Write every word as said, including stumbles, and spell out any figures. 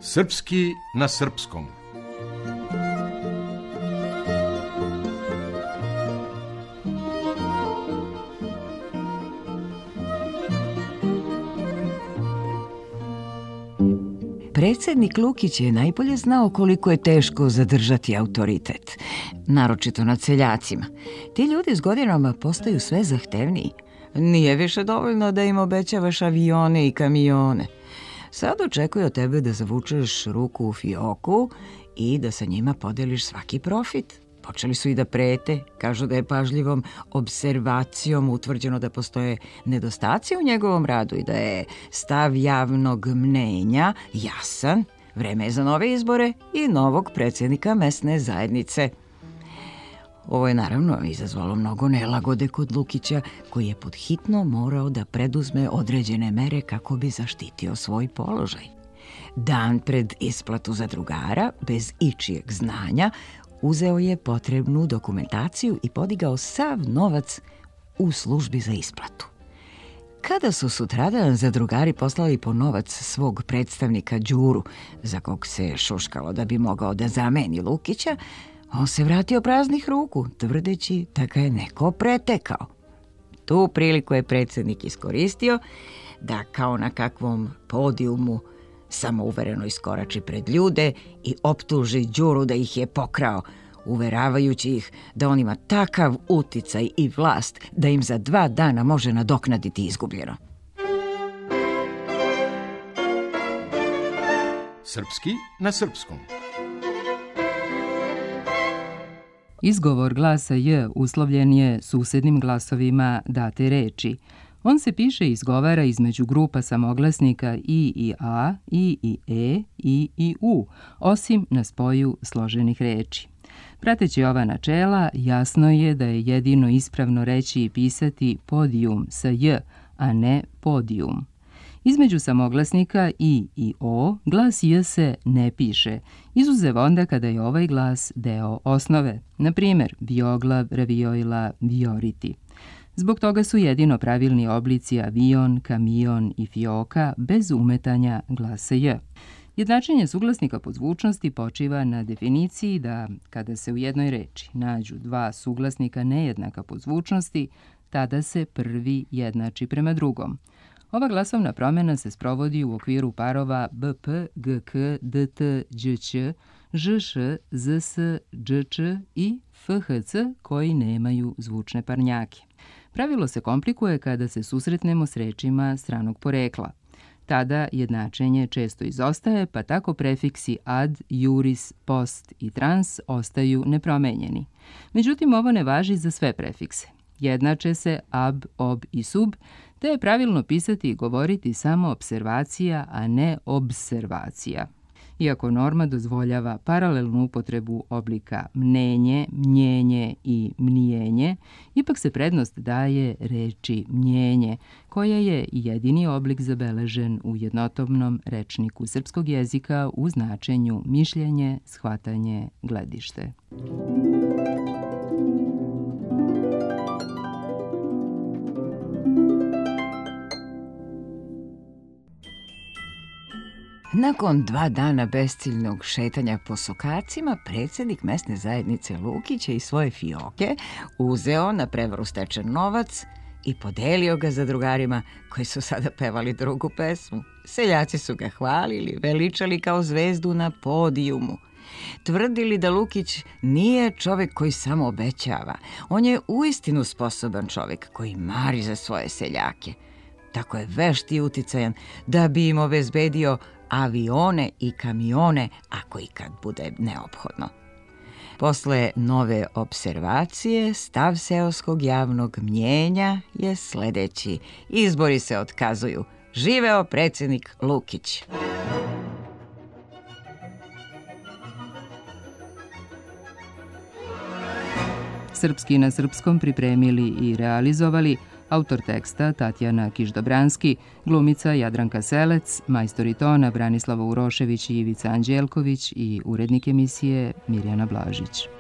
Srpski na srpskom. Predsjednik Lukić je najbolje znao koliko je teško zadržati autoritet, naročito nad seljacima. Ti ljudi s godinama postaju sve zahtevniji. Nije više dovoljno da im obećavaš avione i kamione. Sad očekuju od tebe da zavučeš ruku u fioku i da sa njima podeliš svaki profit. Počeli su i da prete, kažu da je pažljivom observacijom utvrđeno da postoje nedostaci u njegovom radu i da je stav javnog mnenja jasan. Vreme je za nove izbore i novog predsjednika mesne zajednice. Ovo je naravno izazvalo mnogo nelagode kod Lukića, koji je podhitno morao da preduzme određene mere kako bi zaštitio svoj položaj. Dan pred isplatu zadrugara, bez ičijeg znanja, uzeo je potrebnu dokumentaciju i podigao sav novac u službi za isplatu. Kada su sutradan zadrugari poslali po novac svog predstavnika Đuru, za kog se šuškalo da bi mogao da zameni Lukića, on se vratio praznih ruku, tvrdeći da ga je neko pretekao. Tu priliku je predsjednik iskoristio da kao na kakvom podijumu samouvereno iskorači pred ljude i optuži Đuru da ih je pokrao, uveravajući ih da on ima takav uticaj i vlast da im za dva dana može nadoknaditi izgubljeno. Srpski na srpskom. Izgovor glasa J uslovljen je susednim glasovima date reči. On se piše i izgovara između grupa samoglasnika I i A, I i E, I i U, osim na spoju složenih reči. Prateći ova načela, jasno je da je jedino ispravno reći i pisati podijum sa J, a ne podijum. Između samoglasnika I i O glas J se ne piše, izuzev onda kada je ovaj glas deo osnove, na primjer vioglav, ravioila, vioriti. Zbog toga su jedino pravilni oblici avion, kamion i fioka bez umetanja glasa J. Jednačenje suglasnika po zvučnosti počiva na definiciji da kada se u jednoj reči nađu dva suglasnika nejednaka po zvučnosti, tada se prvi jednači prema drugom. Ova glasovna promjena se sprovodi u okviru parova B P, G K, D T, Đ Ć, Ž Š, Z S, Đ Č i F H C koji nemaju zvučne parnjake. Pravilo se komplikuje kada se susretnemo s rečima stranog porekla. Tada jednačenje često izostaje, pa tako prefiksi ad, juris, post i trans ostaju nepromenjeni. Međutim, ovo ne važi za sve prefikse. Jednače se ab, ob i sub, te je pravilno pisati i govoriti samo observacija, a ne observacija. Iako norma dozvoljava paralelnu upotrebu oblika mnenje, mnjenje i mnijenje, ipak se prednost daje reči mnjenje, koja je jedini oblik zabeležen u jednotobnom rečniku srpskog jezika u značenju mišljenje, shvatanje, gledište. Nakon dva dana besciljnog šetanja po sokacima, predsjednik mesne zajednice Lukić je iz svoje fioke uzeo na prevaru stečen novac i podelio ga zadrugarima koji su sada pevali drugu pesmu. Seljaci su ga hvalili, veličali kao zvezdu na podijumu. Tvrdili da Lukić nije čovjek koji samo obećava. On je uistinu sposoban čovjek koji mari za svoje seljake. Tako je vešt i uticajan da bi im obezbedio avione i kamione ako ikad bude neophodno. Posle nove observacije, stav seoskog javnog mnjenja je sljedeći. Izbori se otkazuju. Živeo predsjednik Lukić. Srpski na srpskom pripremili i realizovali autor teksta Tatjana Kiš-Dobranski, glumica Jadranka Selec, majstori tona Branislava Urošević i Ivica Anđelković i urednik emisije Mirjana Blažić.